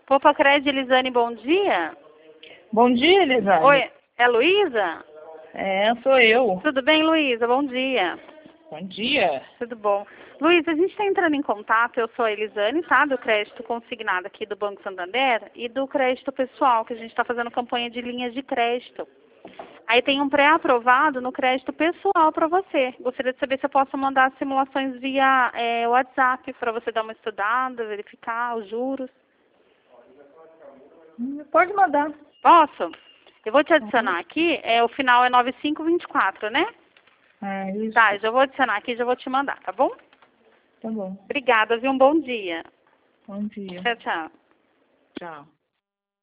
Poupa Crédito, Elisane, bom dia. Bom dia, Elisane. Oi, é Luísa? É, sou eu. Tudo bem, Luísa? Bom dia. Bom dia. Tudo bom. Luísa, a gente está entrando em contato, eu sou a Elisane, tá? Do crédito consignado aqui do Banco Santander e do crédito pessoal, que a gente está fazendo campanha de linhas de crédito. Aí tem um pré-aprovado no crédito pessoal para você. Gostaria de saber se eu posso mandar simulações via WhatsApp para você dar uma estudada, verificar os juros. Pode mandar. Posso? Eu vou te adicionar aqui, o final é 9524, né? É, isso. Tá, eu já vou adicionar aqui e já vou te mandar, tá bom? Tá bom. Obrigada, viu? Um bom dia. Bom dia. Tchau, tchau. Tchau.